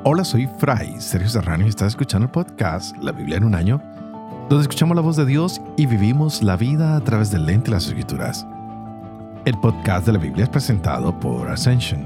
Hola, soy Fray Sergio Serrano y estás escuchando el podcast La Biblia en un año, donde escuchamos la voz de Dios y vivimos la vida a través del lente de las Escrituras. El podcast de la Biblia es presentado por Ascension.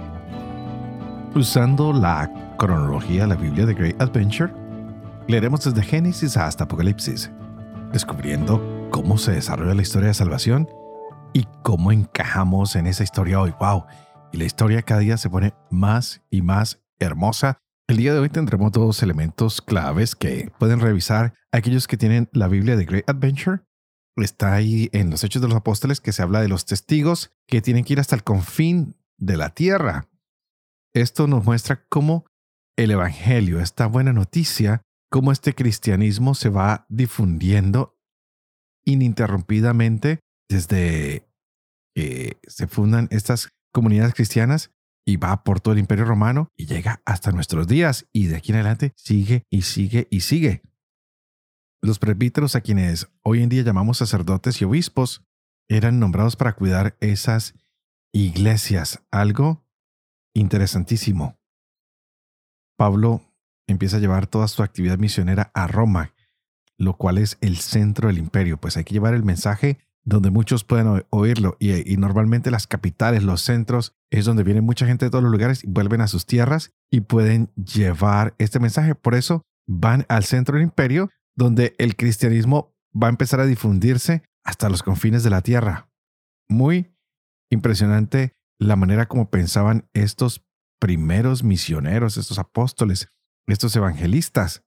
Usando la cronología de la Biblia de Great Adventure, leeremos desde Génesis hasta Apocalipsis, descubriendo cómo se desarrolla la historia de salvación y cómo encajamos en esa historia hoy. ¡Wow! Y la historia cada día se pone más y más hermosa. El día de hoy tendremos dos elementos claves que pueden revisar aquellos que tienen la Biblia de Great Adventure. Está ahí en los Hechos de los Apóstoles que se habla de los testigos que tienen que ir hasta el confín de la tierra. Esto nos muestra cómo el Evangelio, esta buena noticia, cómo este cristianismo se va difundiendo ininterrumpidamente desde que se fundan estas comunidades cristianas y va por todo el Imperio Romano y llega hasta nuestros días y de aquí en adelante sigue y sigue y sigue. Los presbíteros, a quienes hoy en día llamamos sacerdotes y obispos, eran nombrados para cuidar esas iglesias. Algo interesantísimo. Pablo empieza a llevar toda su actividad misionera a Roma, lo cual es el centro del imperio, pues hay que llevar el mensaje donde muchos pueden oírlo y normalmente las capitales, los centros, es donde viene mucha gente de todos los lugares y vuelven a sus tierras y pueden llevar este mensaje. Por eso van al centro del imperio, donde el cristianismo va a empezar a difundirse hasta los confines de la tierra. Muy impresionante la manera como pensaban estos primeros misioneros, estos apóstoles, estos evangelistas.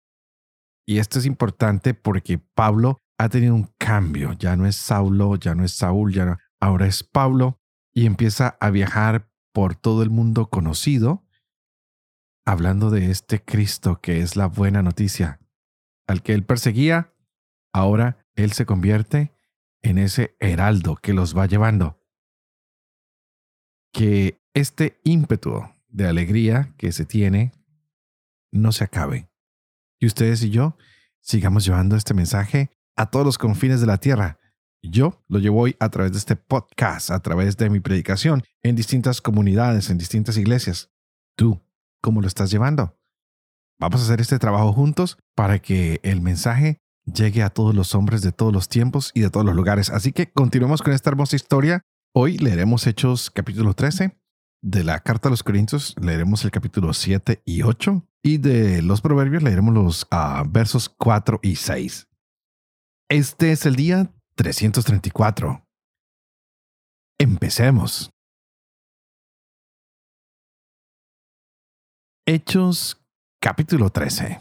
Y esto es importante porque Pablo ha tenido un cambio. Ya no es Saulo, ya no es Saúl, ahora es Pablo y empieza a viajar por todo el mundo conocido, hablando de este Cristo que es la buena noticia. Al que él perseguía, ahora él se convierte en ese heraldo que los va llevando. Que este ímpetu de alegría que se tiene no se acabe. Y ustedes y yo sigamos llevando este mensaje a todos los confines de la tierra. Yo lo llevo hoy a través de este podcast, a través de mi predicación en distintas comunidades, en distintas iglesias. ¿Tú cómo lo estás llevando? Vamos a hacer este trabajo juntos para que el mensaje llegue a todos los hombres de todos los tiempos y de todos los lugares. Así que continuemos con esta hermosa historia. Hoy leeremos Hechos capítulo 13. De la Carta a los Corintios leeremos el capítulo 7 y 8. Y de los Proverbios leeremos los versos 4 y 6. Este es el día 334. Empecemos. Hechos capítulo 13.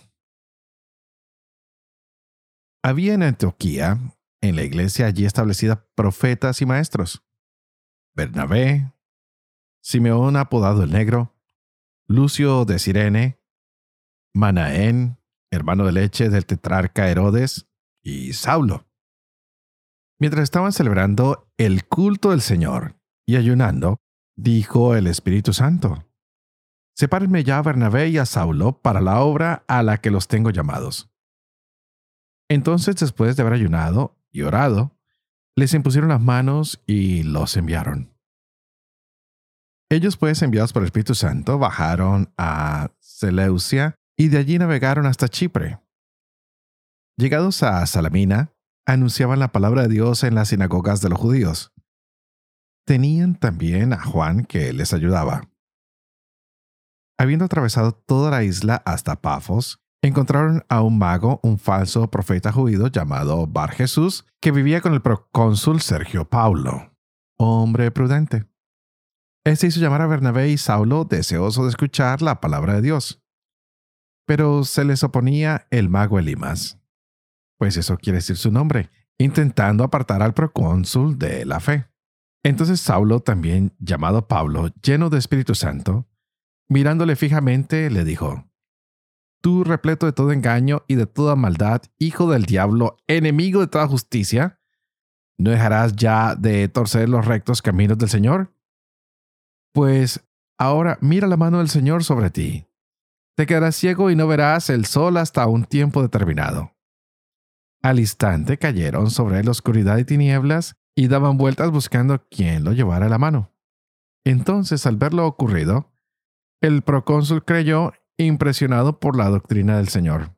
Había en Antioquía, en la iglesia allí establecida, profetas y maestros. Bernabé, Simeón apodado el Negro, Lucio de Cirene, Manaén, hermano de leche del tetrarca Herodes, y Saulo. Mientras estaban celebrando el culto del Señor y ayunando, dijo el Espíritu Santo: sepárenme ya a Bernabé y a Saulo para la obra a la que los tengo llamados. Entonces, después de haber ayunado y orado, les impusieron las manos y los enviaron. Ellos, pues, enviados por el Espíritu Santo, bajaron a Seleucia y de allí navegaron hasta Chipre. Llegados a Salamina, anunciaban la palabra de Dios en las sinagogas de los judíos. Tenían también a Juan que les ayudaba. Habiendo atravesado toda la isla hasta Pafos, encontraron a un mago, un falso profeta judío llamado Bar Jesús, que vivía con el procónsul Sergio Paulo, hombre prudente. Este hizo llamar a Bernabé y Saulo, deseoso de escuchar la palabra de Dios. Pero se les oponía el mago Elimas, pues eso quiere decir su nombre, intentando apartar al procónsul de la fe. Entonces Saulo, también llamado Pablo, lleno de Espíritu Santo, mirándole fijamente, le dijo: tú, repleto de todo engaño y de toda maldad, hijo del diablo, enemigo de toda justicia, ¿no dejarás ya de torcer los rectos caminos del Señor? Pues ahora mira la mano del Señor sobre ti. Te quedarás ciego y no verás el sol hasta un tiempo determinado. Al instante cayeron sobre él oscuridad y tinieblas y daban vueltas buscando quién lo llevara la mano. Entonces, al ver lo ocurrido, el procónsul creyó impresionado por la doctrina del Señor.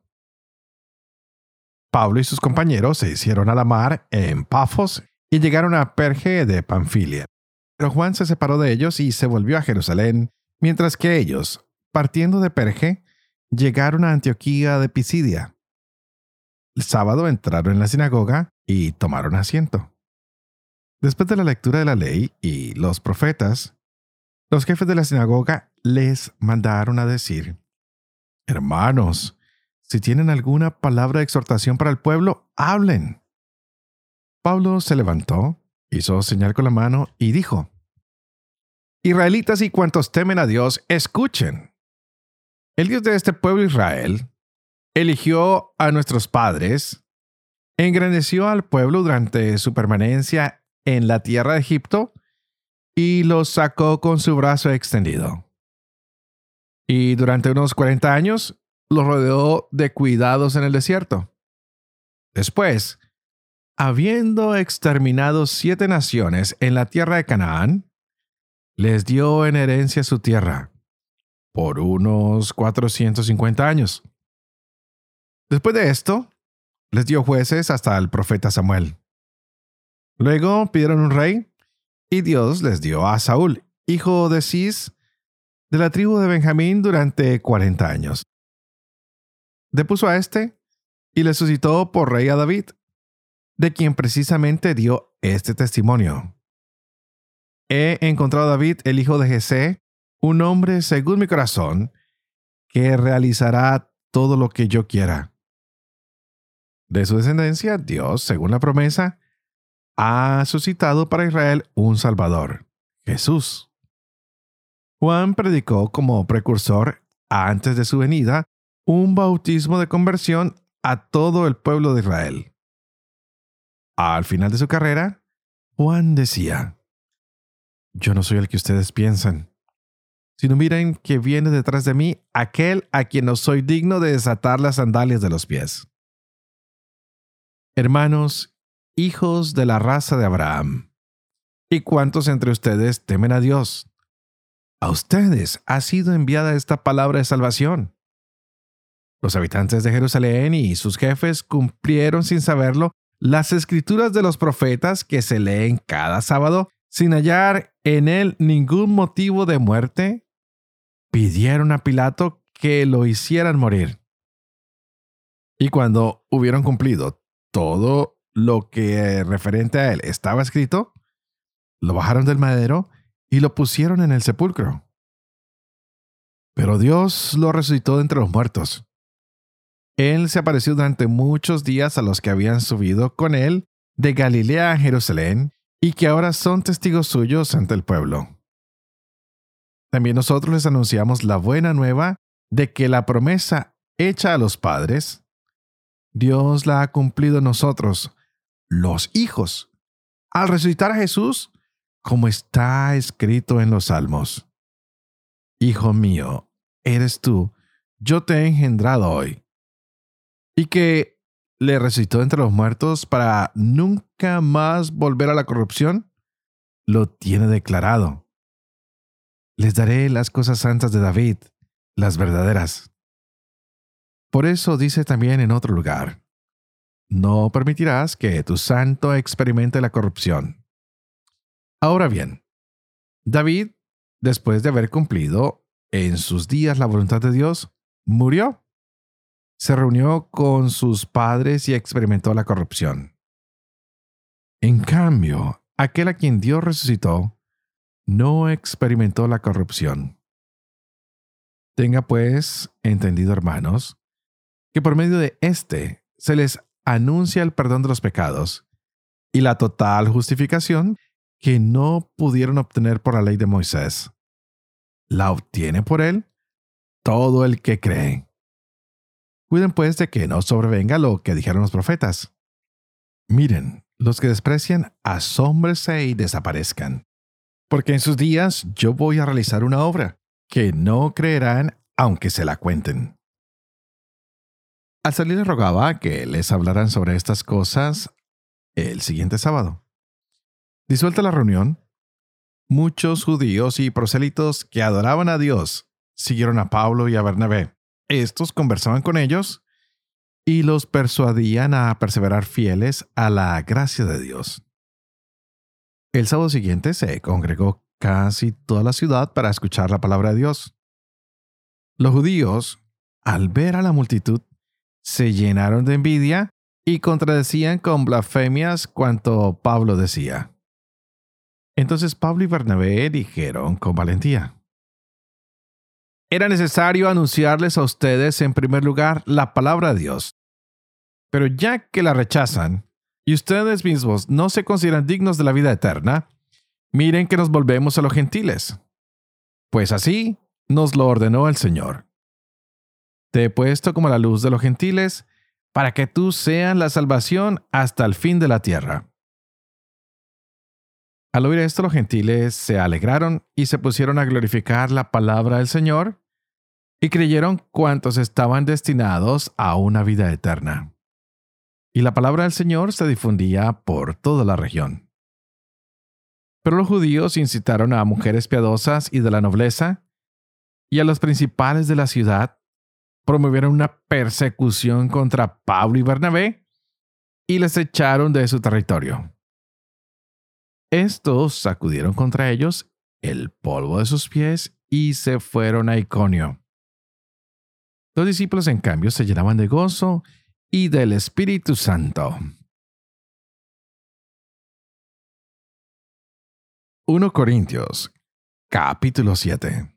Pablo y sus compañeros se hicieron a la mar en Pafos y llegaron a Perge de Panfilia. Pero Juan se separó de ellos y se volvió a Jerusalén, mientras que ellos, partiendo de Perge, llegaron a Antioquía de Pisidia. El sábado entraron en la sinagoga y tomaron asiento. Después de la lectura de la ley y los profetas, los jefes de la sinagoga les mandaron a decir: Hermanos, si tienen alguna palabra de exhortación para el pueblo, hablen. Pablo se levantó, hizo señal con la mano y dijo: Israelitas y cuantos temen a Dios, escuchen. El Dios de este pueblo Israel eligió a nuestros padres, engrandeció al pueblo durante su permanencia en la tierra de Egipto y los sacó con su brazo extendido. Y durante unos 40 años los rodeó de cuidados en el desierto. Después, habiendo exterminado 7 naciones en la tierra de Canaán, les dio en herencia su tierra por unos 450 años. Después de esto, les dio jueces hasta el profeta Samuel. Luego pidieron un rey, y Dios les dio a Saúl, hijo de Cis, de la tribu de Benjamín, durante 40 años. Depuso a este y le suscitó por rey a David, de quien precisamente dio este testimonio: He encontrado a David, el hijo de Jesé, un hombre según mi corazón, que realizará todo lo que yo quiera. De su descendencia, Dios, según la promesa, ha suscitado para Israel un Salvador, Jesús. Juan predicó como precursor, antes de su venida, un bautismo de conversión a todo el pueblo de Israel. Al final de su carrera, Juan decía: Yo no soy el que ustedes piensan, sino miren que viene detrás de mí aquel a quien no soy digno de desatar las sandalias de los pies. Hermanos, hijos de la raza de Abraham, ¿y cuántos entre ustedes temen a Dios? A ustedes ha sido enviada esta palabra de salvación. Los habitantes de Jerusalén y sus jefes cumplieron sin saberlo las escrituras de los profetas que se leen cada sábado sin hallar en él ningún motivo de muerte. Pidieron a Pilato que lo hicieran morir. Y cuando hubieron cumplido todo lo que referente a él estaba escrito, lo bajaron del madero y lo pusieron en el sepulcro. Pero Dios lo resucitó de entre los muertos. Él se apareció durante muchos días a los que habían subido con él de Galilea a Jerusalén y que ahora son testigos suyos ante el pueblo. También nosotros les anunciamos la buena nueva de que la promesa hecha a los padres, Dios la ha cumplido en nosotros, los hijos, al resucitar a Jesús, como está escrito en los Salmos: Hijo mío, eres tú, yo te he engendrado hoy. Y que le resucitó entre los muertos para nunca más volver a la corrupción, lo tiene declarado. Les daré las cosas santas de David, las verdaderas. Por eso dice también en otro lugar: No permitirás que tu santo experimente la corrupción. Ahora bien, David, después de haber cumplido en sus días la voluntad de Dios, murió. Se reunió con sus padres y experimentó la corrupción. En cambio, aquel a quien Dios resucitó no experimentó la corrupción. Tenga pues entendido, hermanos, que por medio de éste se les anuncia el perdón de los pecados y la total justificación que no pudieron obtener por la ley de Moisés. La obtiene por él todo el que cree. Cuiden pues de que no sobrevenga lo que dijeron los profetas. Miren, los que desprecian, asómbrense y desaparezcan, porque en sus días yo voy a realizar una obra que no creerán aunque se la cuenten. Al salir les rogaba que les hablaran sobre estas cosas el siguiente sábado. Disuelta la reunión, muchos judíos y prosélitos que adoraban a Dios siguieron a Pablo y a Bernabé. Estos conversaban con ellos y los persuadían a perseverar fieles a la gracia de Dios. El sábado siguiente se congregó casi toda la ciudad para escuchar la palabra de Dios. Los judíos, al ver a la multitud, se llenaron de envidia y contradecían con blasfemias cuanto Pablo decía. Entonces Pablo y Bernabé dijeron con valentía: era necesario anunciarles a ustedes en primer lugar la palabra de Dios. Pero ya que la rechazan y ustedes mismos no se consideran dignos de la vida eterna, miren que nos volvemos a los gentiles. Pues así nos lo ordenó el Señor. Te he puesto como la luz de los gentiles, para que tú seas la salvación hasta el fin de la tierra. Al oír esto, los gentiles se alegraron y se pusieron a glorificar la palabra del Señor, y creyeron cuantos estaban destinados a una vida eterna. Y la palabra del Señor se difundía por toda la región. Pero los judíos incitaron a mujeres piadosas y de la nobleza, y a los principales de la ciudad, promovieron una persecución contra Pablo y Bernabé, y les echaron de su territorio. Estos sacudieron contra ellos el polvo de sus pies y se fueron a Iconio. Los discípulos, en cambio, se llenaban de gozo y del Espíritu Santo. 1 Corintios, capítulo 7.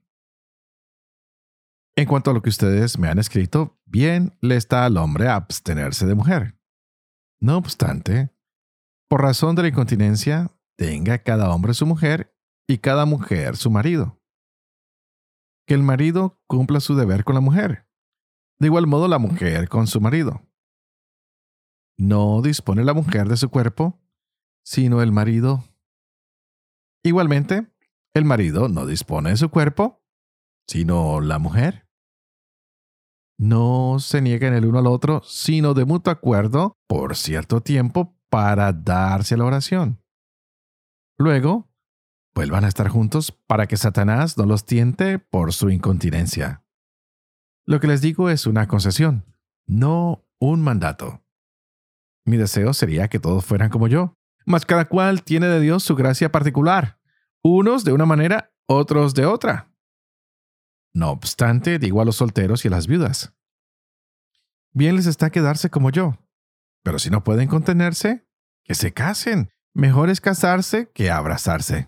En cuanto a lo que ustedes me han escrito, bien le está al hombre abstenerse de mujer. No obstante, por razón de la incontinencia, tenga cada hombre su mujer y cada mujer su marido. Que el marido cumpla su deber con la mujer. De igual modo la mujer con su marido. No dispone la mujer de su cuerpo, sino el marido. Igualmente, el marido no dispone de su cuerpo, sino la mujer. No se nieguen el uno al otro, sino de mutuo acuerdo por cierto tiempo para darse a la oración. Luego, vuelvan a estar juntos para que Satanás no los tiente por su incontinencia. Lo que les digo es una concesión, no un mandato. Mi deseo sería que todos fueran como yo, mas cada cual tiene de Dios su gracia particular, unos de una manera, otros de otra. No obstante, digo a los solteros y a las viudas: bien les está quedarse como yo, pero si no pueden contenerse, que se casen. Mejor es casarse que abrazarse.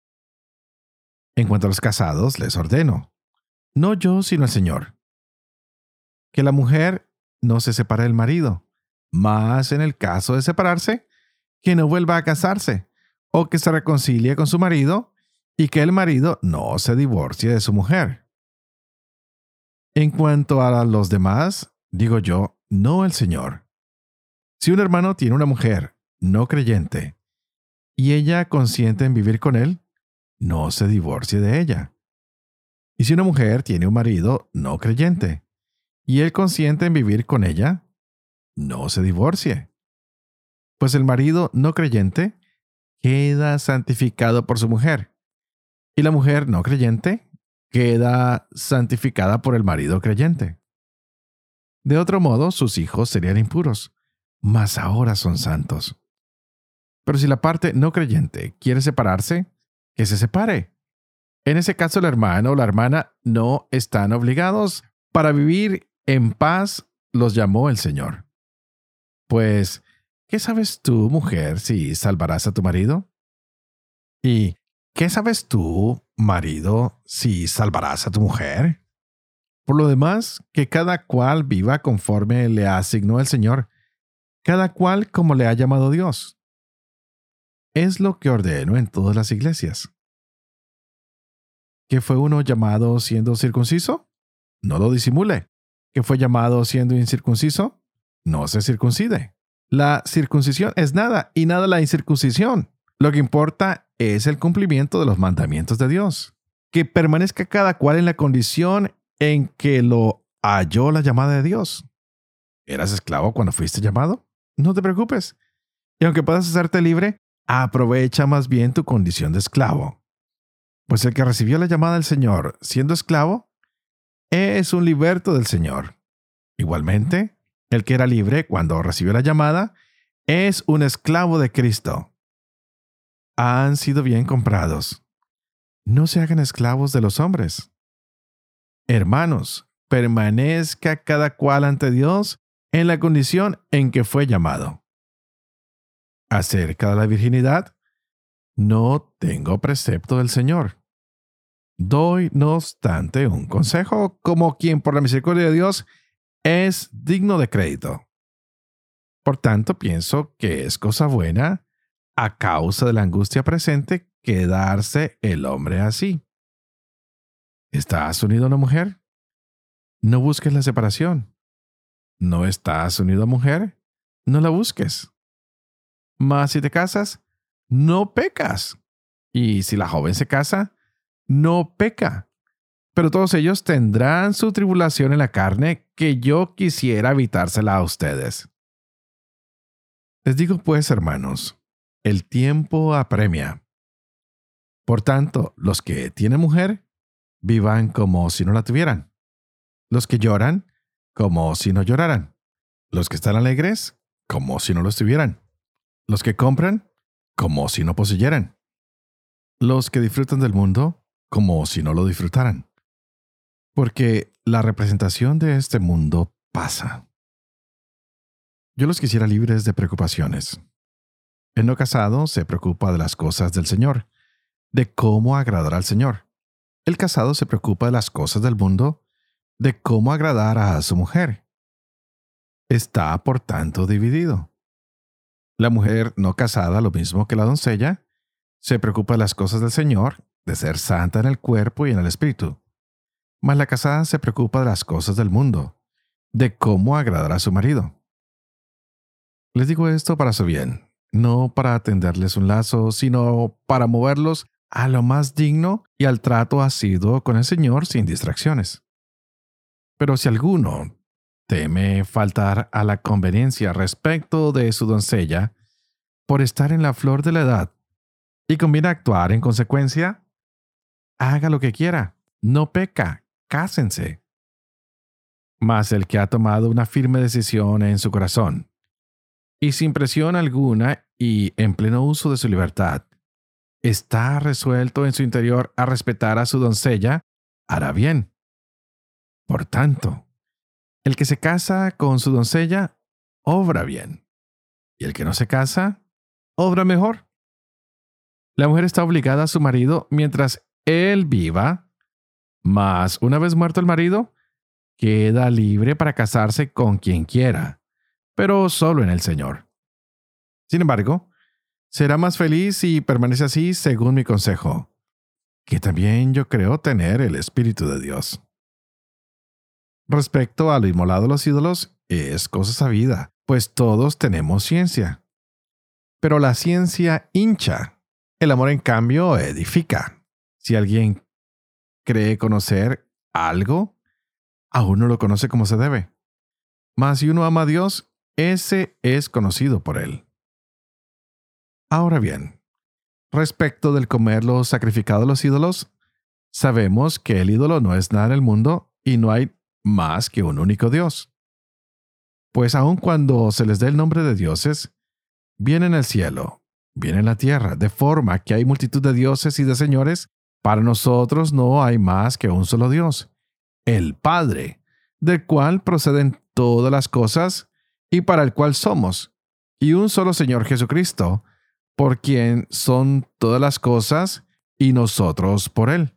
En cuanto a los casados, les ordeno, no yo sino el Señor, que la mujer no se separe del marido, mas en el caso de separarse, que no vuelva a casarse, o que se reconcilie con su marido, y que el marido no se divorcie de su mujer. En cuanto a los demás, digo yo, no el Señor. Si un hermano tiene una mujer no creyente, y ella consiente en vivir con él, no se divorcie de ella. Y si una mujer tiene un marido no creyente, y él consiente en vivir con ella, no se divorcie. Pues el marido no creyente queda santificado por su mujer, y la mujer no creyente queda santificada por el marido creyente. De otro modo, sus hijos serían impuros, mas ahora son santos. Pero si la parte no creyente quiere separarse, que se separe. En ese caso, el hermano o la hermana no están obligados. Para vivir en paz los llamó el Señor. Pues, ¿qué sabes tú, mujer, si salvarás a tu marido? ¿Y qué sabes tú, marido, si salvarás a tu mujer? Por lo demás, que cada cual viva conforme le asignó el Señor, cada cual como le ha llamado Dios. Es lo que ordeno en todas las iglesias. ¿Que fue uno llamado siendo circunciso? No lo disimule. ¿Que fue llamado siendo incircunciso? No se circuncide. La circuncisión es nada y nada la incircuncisión. Lo que importa es el cumplimiento de los mandamientos de Dios. Que permanezca cada cual en la condición en que lo halló la llamada de Dios. ¿Eras esclavo cuando fuiste llamado? No te preocupes. Y aunque puedas hacerte libre, aprovecha más bien tu condición de esclavo. Pues el que recibió la llamada del Señor siendo esclavo, es un liberto del Señor. Igualmente, el que era libre cuando recibió la llamada es un esclavo de Cristo. Han sido bien comprados. No se hagan esclavos de los hombres. Hermanos, permanezca cada cual ante Dios en la condición en que fue llamado. Acerca de la virginidad, no tengo precepto del Señor. Doy, no obstante, un consejo como quien por la misericordia de Dios es digno de crédito. Por tanto, pienso que es cosa buena, a causa de la angustia presente, quedarse el hombre así. ¿Estás unido a una mujer? No busques la separación. ¿No estás unido a mujer? No la busques. Mas si te casas, no pecas. Y si la joven se casa, no peca. Pero todos ellos tendrán su tribulación en la carne, que yo quisiera evitársela a ustedes. Les digo pues, hermanos, el tiempo apremia. Por tanto, los que tienen mujer, vivan como si no la tuvieran. Los que lloran, como si no lloraran. Los que están alegres, como si no lo estuvieran. Los que compran, como si no poseyeran. Los que disfrutan del mundo, como si no lo disfrutaran. Porque la representación de este mundo pasa. Yo los quisiera libres de preocupaciones. El no casado se preocupa de las cosas del Señor, de cómo agradar al Señor. El casado se preocupa de las cosas del mundo, de cómo agradar a su mujer. Está, por tanto, dividido. La mujer no casada, lo mismo que la doncella, se preocupa de las cosas del Señor, de ser santa en el cuerpo y en el espíritu. Mas la casada se preocupa de las cosas del mundo, de cómo agradar a su marido. Les digo esto para su bien, no para tenderles un lazo, sino para moverlos a lo más digno y al trato asiduo con el Señor sin distracciones. Pero si alguno teme faltar a la conveniencia respecto de su doncella por estar en la flor de la edad y conviene actuar en consecuencia, haga lo que quiera, no peca, cásense. Mas el que ha tomado una firme decisión en su corazón, y sin presión alguna y en pleno uso de su libertad, está resuelto en su interior a respetar a su doncella, hará bien. Por tanto, el que se casa con su doncella, obra bien, y el que no se casa, obra mejor. La mujer está obligada a su marido mientras él viva, mas una vez muerto el marido, queda libre para casarse con quien quiera, pero solo en el Señor. Sin embargo, será más feliz si permanece así según mi consejo, que también yo creo tener el Espíritu de Dios. Respecto a lo inmolado a los ídolos, es cosa sabida, pues todos tenemos ciencia. Pero la ciencia hincha, el amor en cambio edifica. Si alguien cree conocer algo, aún no lo conoce como se debe. Mas si uno ama a Dios, ese es conocido por él. Ahora bien, respecto del comer lo sacrificado a los ídolos, sabemos que el ídolo no es nada en el mundo y no hay más que un único Dios. Pues aun cuando se les dé el nombre de dioses, bien en el cielo, bien en la tierra, de forma que hay multitud de dioses y de señores, para nosotros no hay más que un solo Dios, el Padre, del cual proceden todas las cosas y para el cual somos, y un solo Señor Jesucristo, por quien son todas las cosas y nosotros por Él.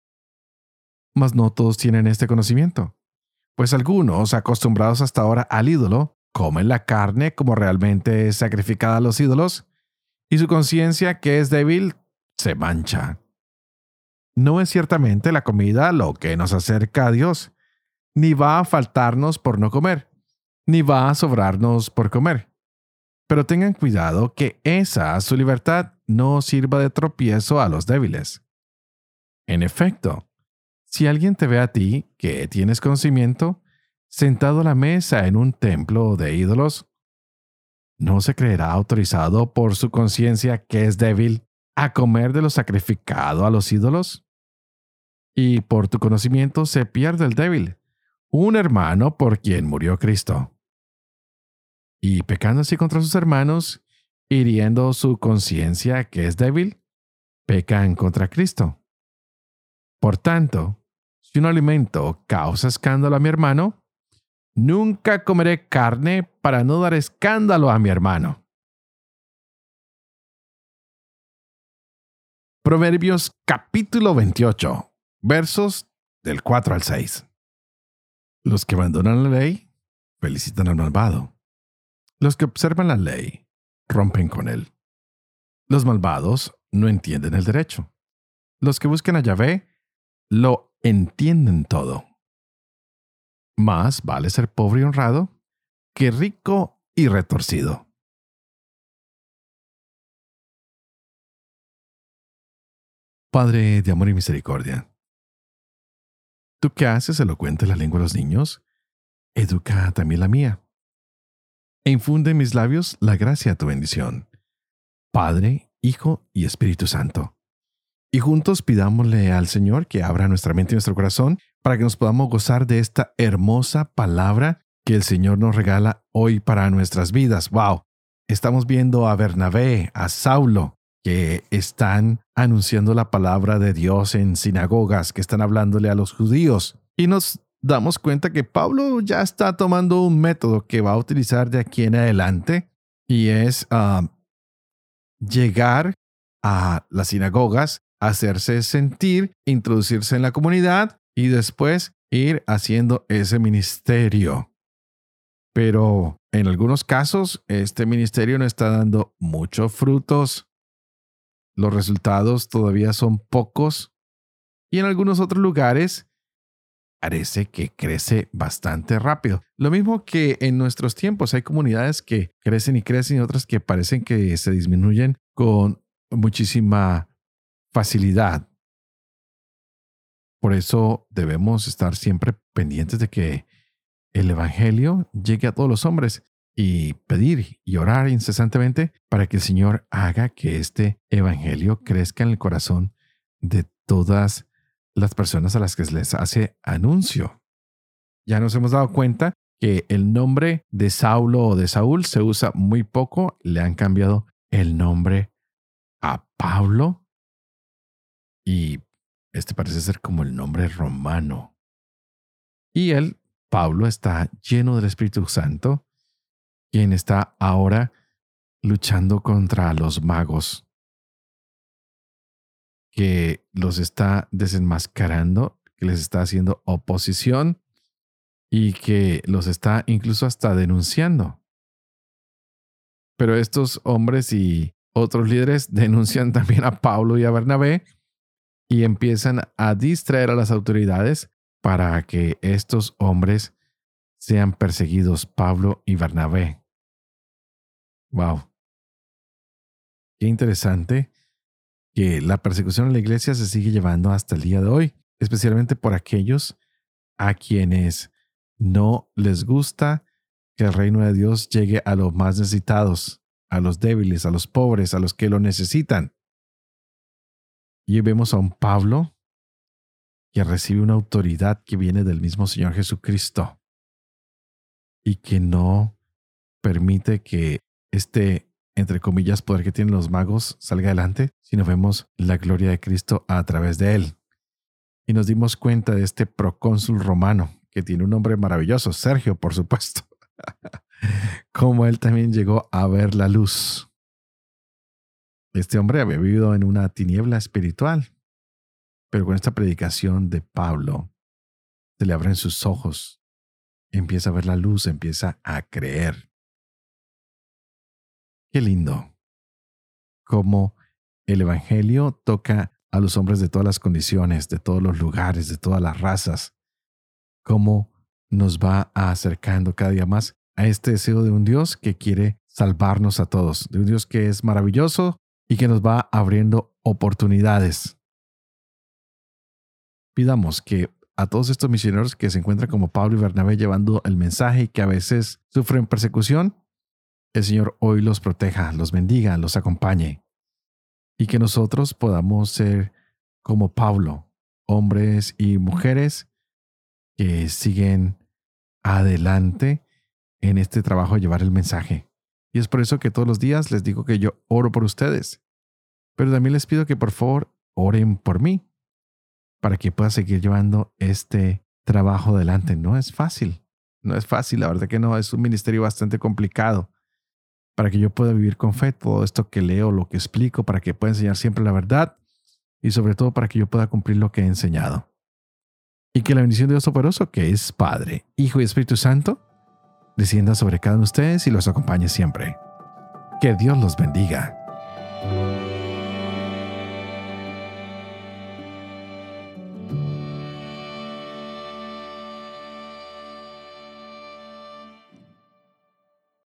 Mas no todos tienen este conocimiento, pues algunos, acostumbrados hasta ahora al ídolo, comen la carne como realmente es sacrificada a los ídolos, y su conciencia, que es débil, se mancha. No es ciertamente la comida lo que nos acerca a Dios, ni va a faltarnos por no comer, ni va a sobrarnos por comer. Pero tengan cuidado que esa su libertad no sirva de tropiezo a los débiles. En efecto, si alguien te ve a ti, que tienes conocimiento, sentado a la mesa en un templo de ídolos, ¿no se creerá autorizado por su conciencia, que es débil, a comer de lo sacrificado a los ídolos? y por tu conocimiento se pierde el débil, un hermano por quien murió Cristo. Y pecando así contra sus hermanos, hiriendo su conciencia que es débil, pecan contra Cristo. Por tanto, si un alimento causa escándalo a mi hermano, nunca comeré carne para no dar escándalo a mi hermano. Proverbios capítulo 28, versos del 4 al 6. Los que abandonan la ley felicitan al malvado. Los que observan la ley rompen con él. Los malvados no entienden el derecho. Los que buscan a Yahvé lo entienden todo. Más vale ser pobre y honrado que rico y retorcido. Padre de amor y misericordia, tú que haces elocuente la lengua de los niños, educa también la mía, e infunde en mis labios la gracia de tu bendición. Padre, Hijo y Espíritu Santo. Y juntos pidámosle al Señor que abra nuestra mente y nuestro corazón para que nos podamos gozar de esta hermosa palabra que el Señor nos regala hoy para nuestras vidas. ¡Wow! Estamos viendo a Bernabé, a Saulo, que están anunciando la palabra de Dios en sinagogas, que están hablándole a los judíos. Y nos damos cuenta que Pablo ya está tomando un método que va a utilizar de aquí en adelante y es llegar a las sinagogas, hacerse sentir, introducirse en la comunidad y después ir haciendo ese ministerio. Pero en algunos casos, este ministerio no está dando muchos frutos. Los resultados todavía son pocos. Y en algunos otros lugares parece que crece bastante rápido. Lo mismo que en nuestros tiempos. Hay comunidades que crecen y otras que parecen que se disminuyen con muchísima facilidad. Por eso debemos estar siempre pendientes de que el Evangelio llegue a todos los hombres y pedir y orar incesantemente para que el Señor haga que este Evangelio crezca en el corazón de todas las personas a las que se les hace anuncio. Ya nos hemos dado cuenta que el nombre de Saulo o de Saúl se usa muy poco. Le han cambiado el nombre a Pablo y este parece ser como el nombre romano. Y él, Pablo, está lleno del Espíritu Santo, quien está ahora luchando contra los magos, que los está desenmascarando, que les está haciendo oposición y que los está incluso hasta denunciando. Pero estos hombres y otros líderes denuncian también a Pablo y a Bernabé y empiezan a distraer a las autoridades para que estos hombres sean perseguidos, Pablo y Bernabé. Wow. Qué interesante que la persecución en la iglesia se sigue llevando hasta el día de hoy, especialmente por aquellos a quienes no les gusta que el reino de Dios llegue a los más necesitados, a los débiles, a los pobres, a los que lo necesitan. Y vemos a un Pablo que recibe una autoridad que viene del mismo Señor Jesucristo y que no permite que este, entre comillas, poder que tienen los magos salga adelante, sino vemos la gloria de Cristo a través de él. Y nos dimos cuenta de este procónsul romano, que tiene un nombre maravilloso, Sergio, por supuesto, como él también llegó a ver la luz. Este hombre había vivido en una tiniebla espiritual, pero con esta predicación de Pablo se le abren sus ojos, empieza a ver la luz, empieza a creer. Qué lindo cómo el Evangelio toca a los hombres de todas las condiciones, de todos los lugares, de todas las razas, cómo nos va acercando cada día más a este deseo de un Dios que quiere salvarnos a todos, de un Dios que es maravilloso y que nos va abriendo oportunidades. Pidamos que a todos estos misioneros que se encuentran como Pablo y Bernabé llevando el mensaje y que a veces sufren persecución, el Señor hoy los proteja, los bendiga, los acompañe y que nosotros podamos ser como Pablo, hombres y mujeres que siguen adelante en este trabajo de llevar el mensaje. Y es por eso que todos los días les digo que yo oro por ustedes. Pero también les pido que por favor oren por mí para que pueda seguir llevando este trabajo adelante. No es fácil. No es fácil, la verdad que no. Es un ministerio bastante complicado. Para que yo pueda vivir con fe todo esto que leo, lo que explico, para que pueda enseñar siempre la verdad y sobre todo para que yo pueda cumplir lo que he enseñado. Y que la bendición de Dios Todopoderoso, que es Padre, Hijo y Espíritu Santo, descienda sobre cada uno de ustedes y los acompañe siempre. Que Dios los bendiga.